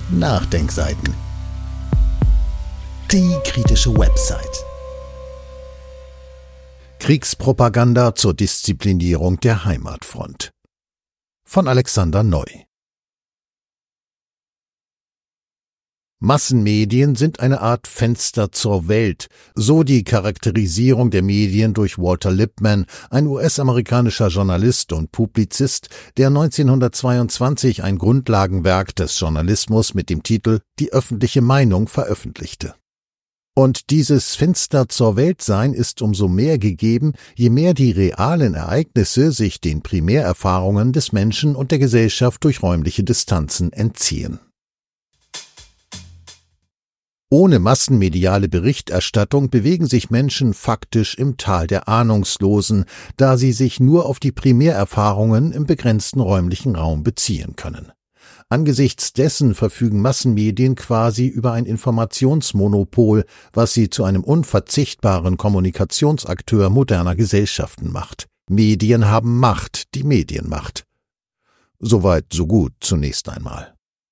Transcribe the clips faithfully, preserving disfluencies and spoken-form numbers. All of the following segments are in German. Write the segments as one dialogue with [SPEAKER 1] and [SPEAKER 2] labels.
[SPEAKER 1] Nachdenkseiten. Die kritische Website. Kriegspropaganda zur Disziplinierung der Heimatfront. Von Alexander Neu. Massenmedien sind eine Art Fenster zur Welt, so die Charakterisierung der Medien durch Walter Lippmann, ein U S-amerikanischer Journalist und Publizist, der neunzehnhundertzweiundzwanzig ein Grundlagenwerk des Journalismus mit dem Titel »Die öffentliche Meinung« veröffentlichte. Und dieses Fenster zur Weltsein ist umso mehr gegeben, je mehr die realen Ereignisse sich den Primärerfahrungen des Menschen und der Gesellschaft durch räumliche Distanzen entziehen. Ohne massenmediale Berichterstattung bewegen sich Menschen faktisch im Tal der Ahnungslosen, da sie sich nur auf die Primärerfahrungen im begrenzten räumlichen Raum beziehen können. Angesichts dessen verfügen Massenmedien quasi über ein Informationsmonopol, was sie zu einem unverzichtbaren Kommunikationsakteur moderner Gesellschaften macht. Medien haben Macht, die Medienmacht. Soweit, so gut zunächst einmal.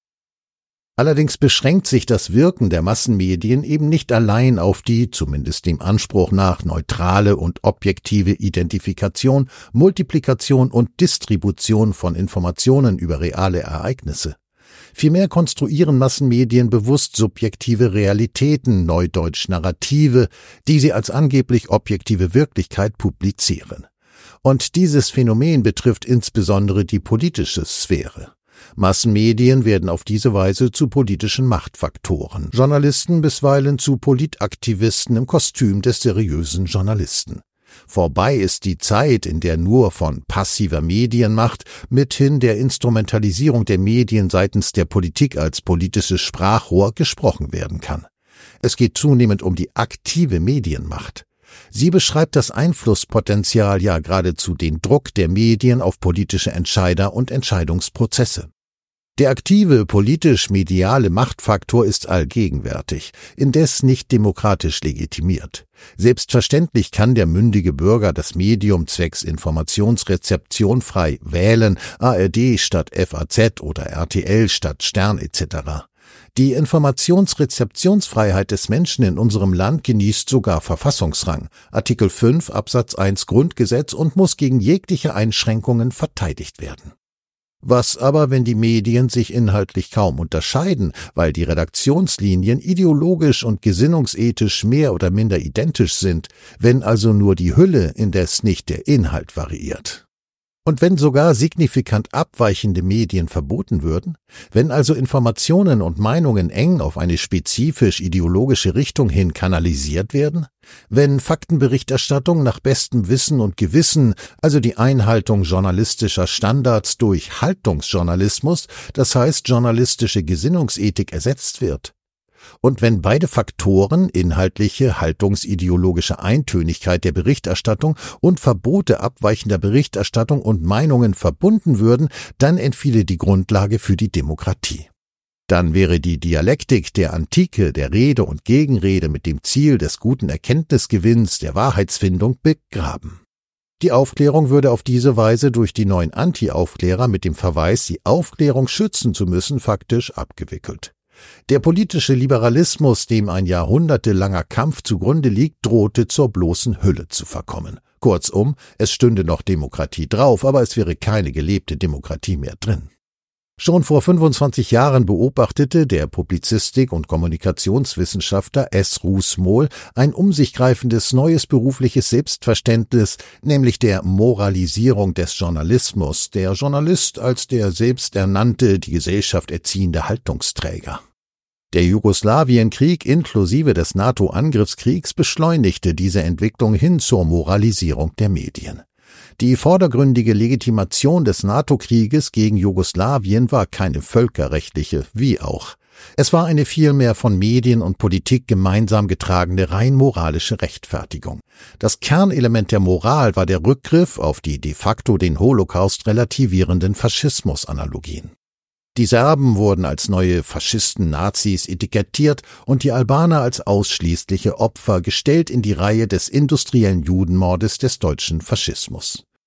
[SPEAKER 1] Allerdings beschränkt sich das Wirken der Massenmedien eben nicht allein auf die, zumindest dem Anspruch nach, neutrale und objektive Identifikation, Multiplikation und Distribution von Informationen über reale Ereignisse. Vielmehr konstruieren Massenmedien bewusst subjektive Realitäten, neudeutsch Narrative, die sie als angeblich objektive Wirklichkeit publizieren. Und dieses Phänomen betrifft insbesondere die politische Sphäre. Massenmedien werden auf diese Weise zu politischen Machtfaktoren, Journalisten bisweilen zu Politaktivisten im Kostüm des seriösen Journalisten. Vorbei ist die Zeit, in der nur von passiver Medienmacht mithin der Instrumentalisierung der Medien seitens der Politik als politisches Sprachrohr gesprochen werden kann. Es geht zunehmend um die aktive Medienmacht. Sie beschreibt das Einflusspotenzial, ja geradezu den Druck der Medien auf politische Entscheider und Entscheidungsprozesse. Der aktive politisch-mediale Machtfaktor ist allgegenwärtig, indes nicht demokratisch legitimiert. Selbstverständlich kann der mündige Bürger das Medium zwecks Informationsrezeption frei wählen, A R D statt F A Z oder R T L statt Stern et cetera. Die Informationsrezeptionsfreiheit des Menschen in unserem Land genießt sogar Verfassungsrang, Artikel fünf Absatz eins Grundgesetz, und muss gegen jegliche Einschränkungen verteidigt werden. Was aber, wenn die Medien sich inhaltlich kaum unterscheiden, weil die Redaktionslinien ideologisch und gesinnungsethisch mehr oder minder identisch sind, wenn also nur die Hülle, indes nicht der Inhalt variiert? Und wenn sogar signifikant abweichende Medien verboten würden, wenn also Informationen und Meinungen eng auf eine spezifisch ideologische Richtung hin kanalisiert werden, wenn Faktenberichterstattung nach bestem Wissen und Gewissen, also die Einhaltung journalistischer Standards durch Haltungsjournalismus, das heißt journalistische Gesinnungsethik, ersetzt wird, und wenn beide Faktoren, inhaltliche, haltungsideologische Eintönigkeit der Berichterstattung und Verbote abweichender Berichterstattung und Meinungen verbunden würden, dann entfiele die Grundlage für die Demokratie. Dann wäre die Dialektik der Antike, der Rede und Gegenrede mit dem Ziel des guten Erkenntnisgewinns, der Wahrheitsfindung begraben. Die Aufklärung würde auf diese Weise durch die neuen Anti-Aufklärer mit dem Verweis, die Aufklärung schützen zu müssen, faktisch abgewickelt. Der politische Liberalismus, dem ein jahrhundertelanger Kampf zugrunde liegt, drohte zur bloßen Hülle zu verkommen. Kurzum, es stünde noch Demokratie drauf, aber es wäre keine gelebte Demokratie mehr drin. Schon vor fünfundzwanzig Jahren beobachtete der Publizistik- und Kommunikationswissenschaftler S. Ruß Mohl ein um sich greifendes neues berufliches Selbstverständnis, nämlich der Moralisierung des Journalismus, der Journalist als der selbsternannte, die Gesellschaft erziehende Haltungsträger. Der Jugoslawienkrieg inklusive des NATO-Angriffskriegs beschleunigte diese Entwicklung hin zur Moralisierung der Medien. Die vordergründige Legitimation des NATO-Krieges gegen Jugoslawien war keine völkerrechtliche, wie auch. Es war eine vielmehr von Medien und Politik gemeinsam getragene rein moralische Rechtfertigung. Das Kernelement der Moral war der Rückgriff auf die de facto den Holocaust relativierenden Faschismus-Analogien. Die Serben wurden als neue Faschisten, Nazis etikettiert und die Albaner als ausschließliche Opfer gestellt in die Reihe des industriellen Judenmordes des deutschen Faschismus.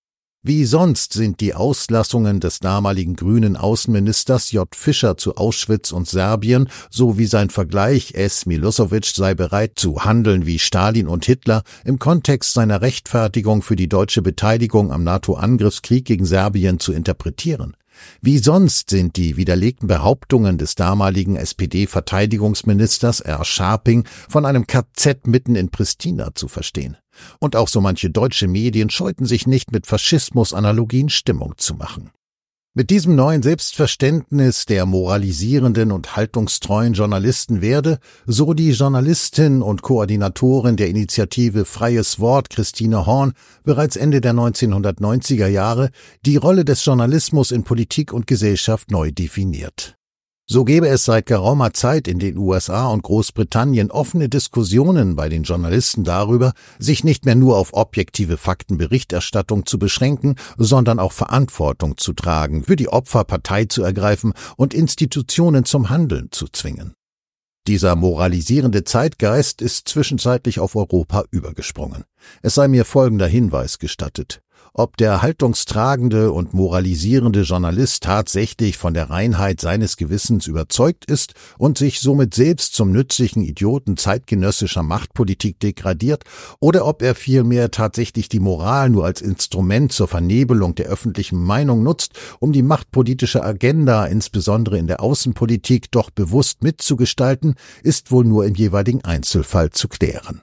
[SPEAKER 1] Wie sonst sind die Auslassungen des damaligen grünen Außenministers J. Fischer zu Auschwitz und Serbien sowie sein Vergleich, S. Milosevic sei bereit zu handeln wie Stalin und Hitler, im Kontext seiner Rechtfertigung für die deutsche Beteiligung am NATO-Angriffskrieg gegen Serbien zu interpretieren. Wie sonst sind die widerlegten Behauptungen des damaligen S P D-Verteidigungsministers R. Scharping von einem K Z mitten in Pristina zu verstehen. Und auch so manche deutsche Medien scheuten sich nicht, mit Faschismus-Analogien Stimmung zu machen. Mit diesem neuen Selbstverständnis der moralisierenden und haltungstreuen Journalisten werde, so die Journalistin und Koordinatorin der Initiative Freies Wort Christine Horn bereits Ende der neunzehnhundertneunziger Jahre, die Rolle des Journalismus in Politik und Gesellschaft neu definiert. So gebe es seit geraumer Zeit in den U S A und Großbritannien offene Diskussionen bei den Journalisten darüber, sich nicht mehr nur auf objektive Faktenberichterstattung zu beschränken, sondern auch Verantwortung zu tragen, für die Opfer Partei zu ergreifen und Institutionen zum Handeln zu zwingen. Dieser moralisierende Zeitgeist ist zwischenzeitlich auf Europa übergesprungen. Es sei mir folgender Hinweis gestattet. Ob der haltungstragende und moralisierende Journalist tatsächlich von der Reinheit seines Gewissens überzeugt ist und sich somit selbst zum nützlichen Idioten zeitgenössischer Machtpolitik degradiert, oder ob er vielmehr tatsächlich die Moral nur als Instrument zur Vernebelung der öffentlichen Meinung nutzt, um die machtpolitische Agenda, insbesondere in der Außenpolitik, doch bewusst mitzugestalten, ist wohl nur im jeweiligen Einzelfall zu klären.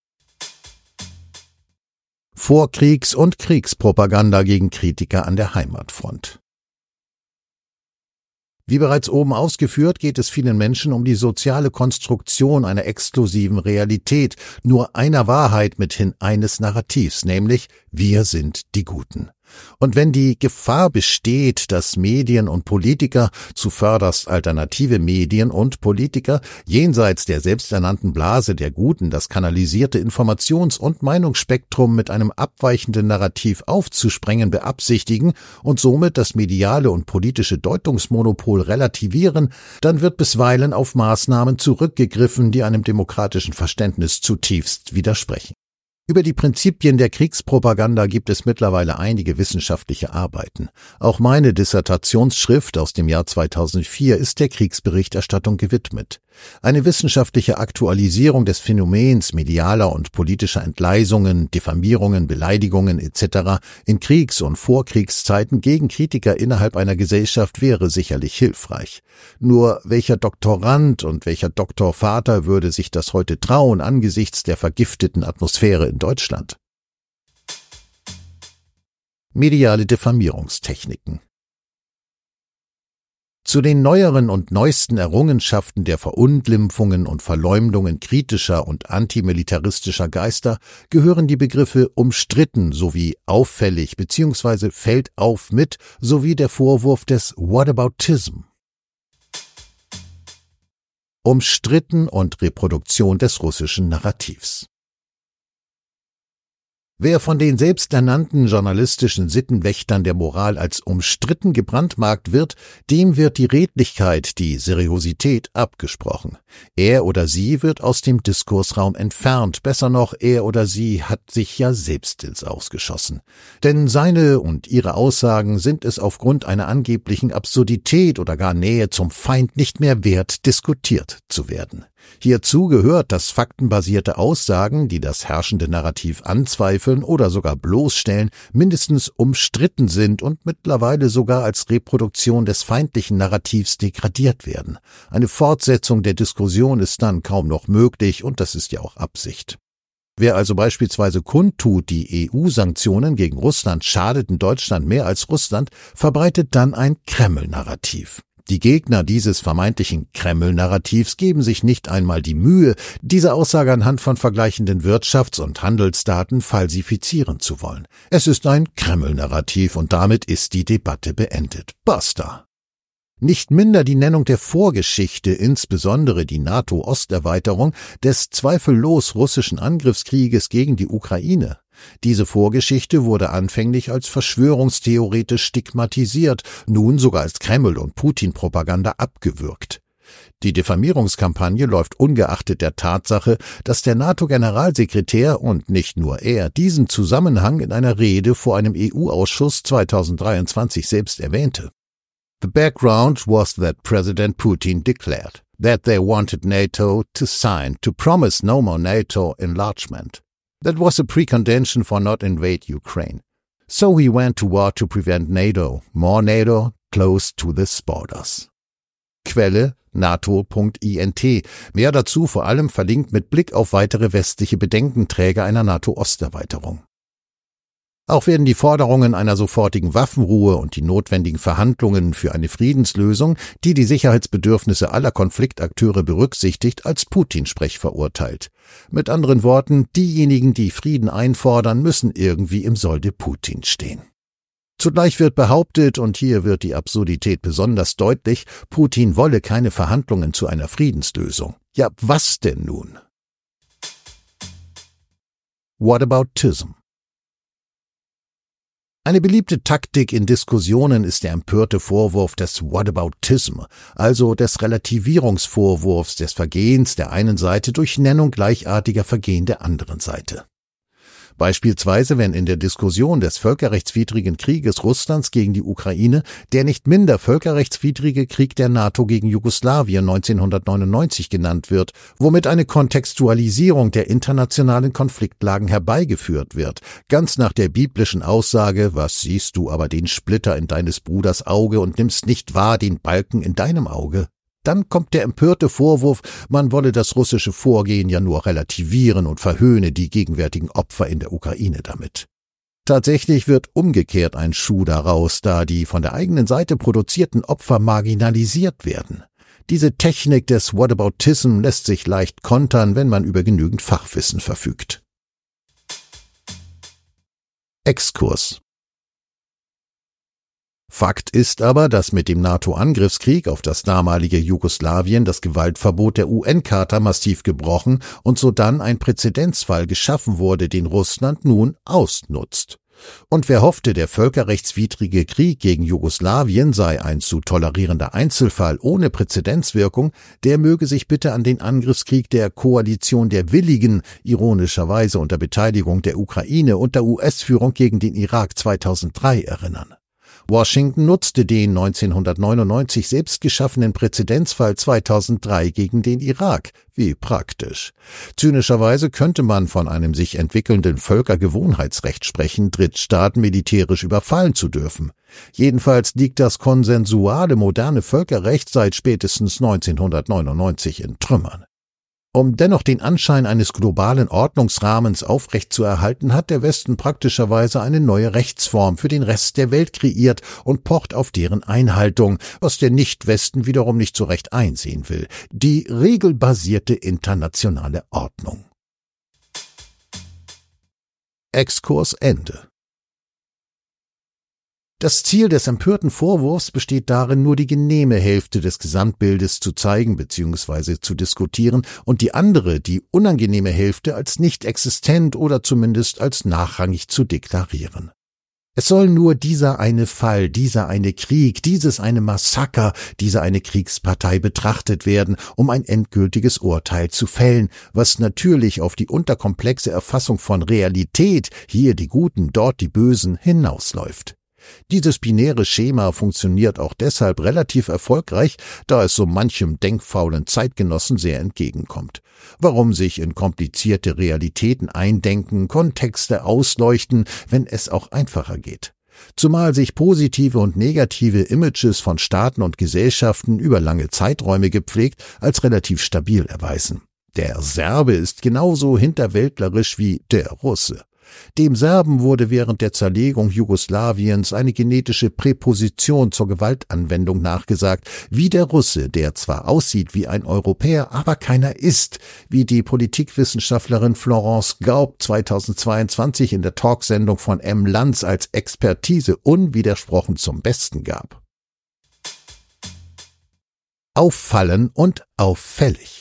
[SPEAKER 1] Vorkriegs- und Kriegspropaganda gegen Kritiker an der Heimatfront. Wie bereits oben ausgeführt, geht es vielen Menschen um die soziale Konstruktion einer exklusiven Realität, nur einer Wahrheit mithin eines Narrativs, nämlich wir sind die Guten. Und wenn die Gefahr besteht, dass Medien und Politiker, zuvörderst alternative Medien und Politiker, jenseits der selbsternannten Blase der Guten das kanalisierte Informations- und Meinungsspektrum mit einem abweichenden Narrativ aufzusprengen beabsichtigen und somit das mediale und politische Deutungsmonopol relativieren, dann wird bisweilen auf Maßnahmen zurückgegriffen, die einem demokratischen Verständnis zutiefst widersprechen. Über die Prinzipien der Kriegspropaganda gibt es mittlerweile einige wissenschaftliche Arbeiten. Auch meine Dissertationsschrift aus dem Jahr zweitausendvier ist der Kriegsberichterstattung gewidmet. Eine wissenschaftliche Aktualisierung des Phänomens medialer und politischer Entgleisungen, Diffamierungen, Beleidigungen et cetera in Kriegs- und Vorkriegszeiten gegen Kritiker innerhalb einer Gesellschaft wäre sicherlich hilfreich. Nur welcher Doktorand und welcher Doktorvater würde sich das heute trauen angesichts der vergifteten Atmosphäre in Deutschland? Mediale Diffamierungstechniken. Zu den neueren und neuesten Errungenschaften der Verunglimpfungen und Verleumdungen kritischer und antimilitaristischer Geister gehören die Begriffe umstritten sowie auffällig bzw. fällt auf mit sowie der Vorwurf des Whataboutism. Umstritten und Reproduktion des russischen Narrativs. Wer von den selbsternannten journalistischen Sittenwächtern der Moral als umstritten gebrandmarkt wird, dem wird die Redlichkeit, die Seriosität abgesprochen. Er oder sie wird aus dem Diskursraum entfernt, besser noch, er oder sie hat sich ja selbst ins Aus geschossen. Denn seine und ihre Aussagen sind es aufgrund einer angeblichen Absurdität oder gar Nähe zum Feind nicht mehr wert, diskutiert zu werden. Hierzu gehört, dass faktenbasierte Aussagen, die das herrschende Narrativ anzweifeln oder sogar bloßstellen, mindestens umstritten sind und mittlerweile sogar als Reproduktion des feindlichen Narrativs degradiert werden. Eine Fortsetzung der Diskussion ist dann kaum noch möglich und das ist ja auch Absicht. Wer also beispielsweise kundtut, die E U-Sanktionen gegen Russland schadeten Deutschland mehr als Russland, verbreitet dann ein Kreml-Narrativ. Die Gegner dieses vermeintlichen Kreml-Narrativs geben sich nicht einmal die Mühe, diese Aussage anhand von vergleichenden Wirtschafts- und Handelsdaten falsifizieren zu wollen. Es ist ein Kreml-Narrativ und damit ist die Debatte beendet. Basta! Nicht minder die Nennung der Vorgeschichte, insbesondere die NATO-Osterweiterung, des zweifellos russischen Angriffskrieges gegen die Ukraine. Diese Vorgeschichte wurde anfänglich als verschwörungstheoretisch stigmatisiert, nun sogar als Kreml- und Putin-Propaganda abgewürgt. Die Diffamierungskampagne läuft ungeachtet der Tatsache, dass der NATO-Generalsekretär und nicht nur er diesen Zusammenhang in einer Rede vor einem E U-Ausschuss zweitausenddreiundzwanzig selbst erwähnte. The background was that President Putin declared that they wanted NATO to sign to promise no more NATO enlargement. That was a precondition for not invade Ukraine. So we went to war to prevent NATO, more NATO, close to the borders. Quelle NATO Punkt I N T. Mehr dazu vor allem verlinkt mit Blick auf weitere westliche Bedenkenträger einer NATO-Osterweiterung. Auch werden die Forderungen einer sofortigen Waffenruhe und die notwendigen Verhandlungen für eine Friedenslösung, die die Sicherheitsbedürfnisse aller Konfliktakteure berücksichtigt, als Putin-Sprech verurteilt. Mit anderen Worten, diejenigen, die Frieden einfordern, müssen irgendwie im Solde Putin stehen. Zugleich wird behauptet, und hier wird die Absurdität besonders deutlich, Putin wolle keine Verhandlungen zu einer Friedenslösung. Ja, was denn nun? Whataboutism. Eine beliebte Taktik in Diskussionen ist der empörte Vorwurf des Whataboutism, also des Relativierungsvorwurfs des Vergehens der einen Seite durch Nennung gleichartiger Vergehen der anderen Seite. Beispielsweise, wenn in der Diskussion des völkerrechtswidrigen Krieges Russlands gegen die Ukraine der nicht minder völkerrechtswidrige Krieg der NATO gegen Jugoslawien neunzehnhundertneunundneunzig genannt wird, womit eine Kontextualisierung der internationalen Konfliktlagen herbeigeführt wird, ganz nach der biblischen Aussage, was siehst du aber den Splitter in deines Bruders Auge und nimmst nicht wahr den Balken in deinem Auge? Dann kommt der empörte Vorwurf, man wolle das russische Vorgehen ja nur relativieren und verhöhne die gegenwärtigen Opfer in der Ukraine damit. Tatsächlich wird umgekehrt ein Schuh daraus, da die von der eigenen Seite produzierten Opfer marginalisiert werden. Diese Technik des Whataboutism lässt sich leicht kontern, wenn man über genügend Fachwissen verfügt. Exkurs. Fakt ist aber, dass mit dem NATO-Angriffskrieg auf das damalige Jugoslawien das Gewaltverbot der U N-Charta massiv gebrochen und sodann ein Präzedenzfall geschaffen wurde, den Russland nun ausnutzt. Und wer hoffte, der völkerrechtswidrige Krieg gegen Jugoslawien sei ein zu tolerierender Einzelfall ohne Präzedenzwirkung, der möge sich bitte an den Angriffskrieg der Koalition der Willigen, ironischerweise unter Beteiligung der Ukraine und der U S-Führung gegen den Irak zweitausenddrei erinnern. Washington nutzte den neunzehnhundertneunundneunzig selbst geschaffenen Präzedenzfall zweitausenddrei gegen den Irak. Wie praktisch. Zynischerweise könnte man von einem sich entwickelnden Völkergewohnheitsrecht sprechen, Drittstaaten militärisch überfallen zu dürfen. Jedenfalls liegt das konsensuale moderne Völkerrecht seit spätestens neunzehnhundertneunundneunzig in Trümmern. Um dennoch den Anschein eines globalen Ordnungsrahmens aufrechtzuerhalten, hat der Westen praktischerweise eine neue Rechtsform für den Rest der Welt kreiert und pocht auf deren Einhaltung, was der Nicht-Westen wiederum nicht so recht einsehen will: die regelbasierte internationale Ordnung. Exkurs Ende. Das Ziel des empörten Vorwurfs besteht darin, nur die genehme Hälfte des Gesamtbildes zu zeigen bzw. zu diskutieren und die andere, die unangenehme Hälfte, als nicht existent oder zumindest als nachrangig zu deklarieren. Es soll nur dieser eine Fall, dieser eine Krieg, dieses eine Massaker, diese eine Kriegspartei betrachtet werden, um ein endgültiges Urteil zu fällen, was natürlich auf die unterkomplexe Erfassung von Realität, hier die Guten, dort die Bösen, hinausläuft. Dieses binäre Schema funktioniert auch deshalb relativ erfolgreich, da es so manchem denkfaulen Zeitgenossen sehr entgegenkommt. Warum sich in komplizierte Realitäten eindenken, Kontexte ausleuchten, wenn es auch einfacher geht? Zumal sich positive und negative Images von Staaten und Gesellschaften über lange Zeiträume gepflegt als relativ stabil erweisen. Der Serbe ist genauso hinterwäldlerisch wie der Russe. Dem Serben wurde während der Zerlegung Jugoslawiens eine genetische Präposition zur Gewaltanwendung nachgesagt, wie der Russe, der zwar aussieht wie ein Europäer, aber keiner ist, wie die Politikwissenschaftlerin Florence Gaub zweitausendzweiundzwanzig in der Talksendung von M. Lanz als Expertise unwidersprochen zum Besten gab. Auffallen und auffällig.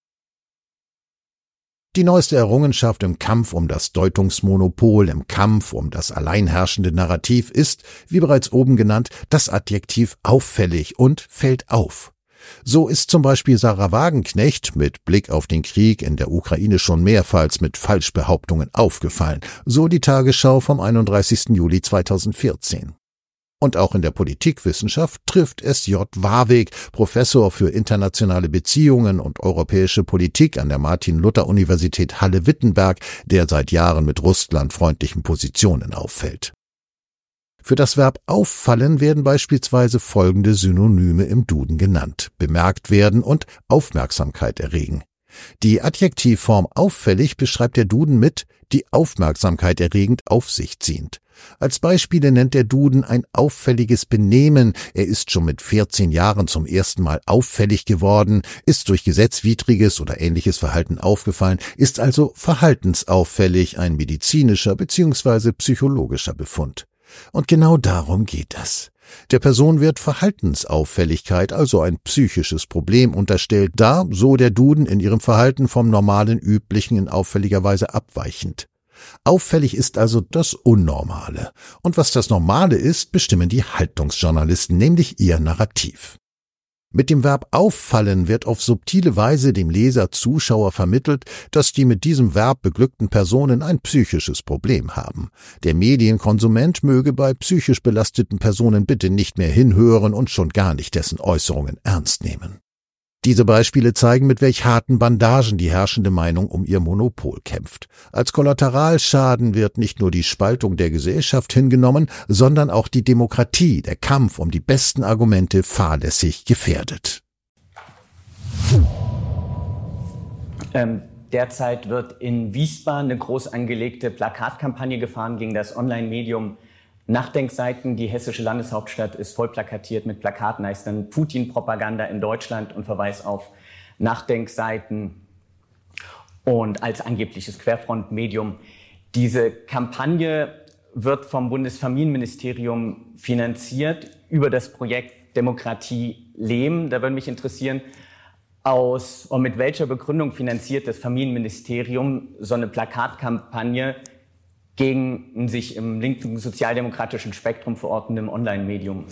[SPEAKER 1] Die neueste Errungenschaft im Kampf um das Deutungsmonopol, im Kampf um das alleinherrschende Narrativ ist, wie bereits oben genannt, das Adjektiv auffällig und fällt auf. So ist zum Beispiel Sarah Wagenknecht mit Blick auf den Krieg in der Ukraine schon mehrfach mit Falschbehauptungen aufgefallen, so die Tagesschau vom einunddreißigsten Juli zweitausendvierzehn. Und auch in der Politikwissenschaft trifft S J Warwick, Professor für internationale Beziehungen und europäische Politik an der Martin-Luther-Universität Halle-Wittenberg, der seit Jahren mit russlandfreundlichen Positionen auffällt. Für das Verb auffallen werden beispielsweise folgende Synonyme im Duden genannt: bemerkt werden und Aufmerksamkeit erregen. Die Adjektivform auffällig beschreibt der Duden mit die Aufmerksamkeit erregend auf sich ziehend. Als Beispiele nennt der Duden ein auffälliges Benehmen, er ist schon mit vierzehn Jahren zum ersten Mal auffällig geworden, ist durch gesetzwidriges oder ähnliches Verhalten aufgefallen, ist also verhaltensauffällig, ein medizinischer bzw. psychologischer Befund. Und genau darum geht es. Der Person wird Verhaltensauffälligkeit, also ein psychisches Problem, unterstellt, da, so der Duden, in ihrem Verhalten vom normalen Üblichen in auffälliger Weise abweichend. Auffällig ist also das Unnormale. Und was das Normale ist, bestimmen die Haltungsjournalisten, nämlich ihr Narrativ. Mit dem Verb auffallen wird auf subtile Weise dem Leser, Zuschauer vermittelt, dass die mit diesem Verb beglückten Personen ein psychisches Problem haben. Der Medienkonsument möge bei psychisch belasteten Personen bitte nicht mehr hinhören und schon gar nicht dessen Äußerungen ernst nehmen. Diese Beispiele zeigen, mit welch harten Bandagen die herrschende Meinung um ihr Monopol kämpft. Als Kollateralschaden wird nicht nur die Spaltung der Gesellschaft hingenommen, sondern auch die Demokratie, der Kampf um die besten Argumente fahrlässig gefährdet.
[SPEAKER 2] Ähm, derzeit wird in Wiesbaden eine groß angelegte Plakatkampagne gefahren gegen das Online-Medium Nachdenkseiten. Die hessische Landeshauptstadt ist voll plakatiert mit Plakaten, heißt dann Putin-Propaganda in Deutschland und Verweis auf Nachdenkseiten und als angebliches Querfrontmedium. Diese Kampagne wird vom Bundesfamilienministerium finanziert über das Projekt Demokratie leben. Da würde mich interessieren, aus und mit welcher Begründung finanziert das Familienministerium so eine Plakatkampagne gegen ein sich im linken sozialdemokratischen Spektrum verortenden Online-Medium?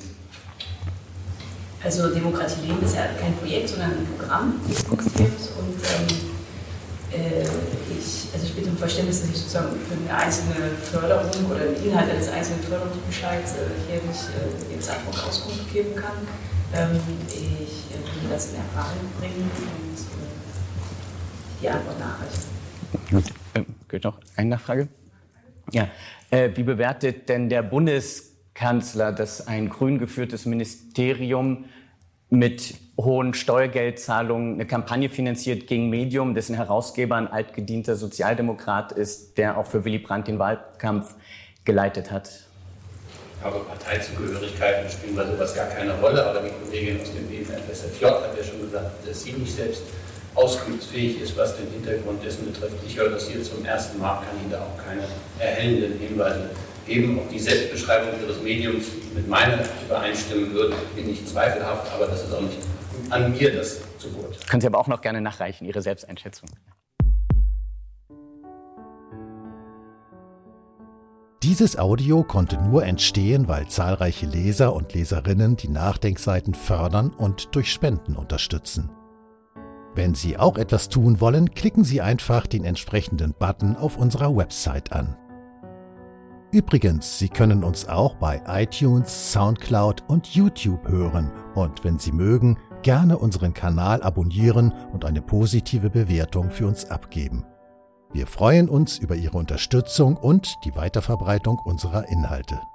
[SPEAKER 3] Also Demokratie leben ist ja kein Projekt, sondern ein Programm, das es gibt. Und ähm, äh, ich, also ich bitte um Verständnis, dass ich sozusagen für eine einzelne Förderung oder den Inhalt eines einzelnen Förderungsbescheids äh, hier nicht äh, jetzt ad hoc Auskunft geben kann. Ähm, ich äh, will das in Erfahrung bringen und äh, die Antwort nachreichen.
[SPEAKER 2] Gut, ähm, geht noch eine Nachfrage? Ja, äh, wie bewertet denn der Bundeskanzler, dass ein grün geführtes Ministerium mit hohen Steuergeldzahlungen eine Kampagne finanziert gegen Medium, dessen Herausgeber ein altgedienter Sozialdemokrat ist, der auch für Willy Brandt den Wahlkampf geleitet hat?
[SPEAKER 4] Aber Parteizugehörigkeiten spielen bei sowas gar keine Rolle, aber die Kollegin aus dem B F S F J hat ja schon gesagt, dass sie nicht selbst auskunftsfähig ist, was den Hintergrund dessen betrifft. Ich höre das hier zum ersten Mal, kann Ihnen da auch keine erhellenden Hinweise geben. Ob die Selbstbeschreibung Ihres Mediums mit meiner übereinstimmen würde, bin ich zweifelhaft, aber das ist auch nicht an mir, das zu beurteilen.
[SPEAKER 2] Können Sie aber auch noch gerne nachreichen, Ihre Selbsteinschätzung.
[SPEAKER 1] Dieses Audio konnte nur entstehen, weil zahlreiche Leser und Leserinnen die Nachdenkseiten fördern und durch Spenden unterstützen. Wenn Sie auch etwas tun wollen, klicken Sie einfach den entsprechenden Button auf unserer Website an. Übrigens, Sie können uns auch bei iTunes, Soundcloud und YouTube hören und wenn Sie mögen, gerne unseren Kanal abonnieren und eine positive Bewertung für uns abgeben. Wir freuen uns über Ihre Unterstützung und die Weiterverbreitung unserer Inhalte.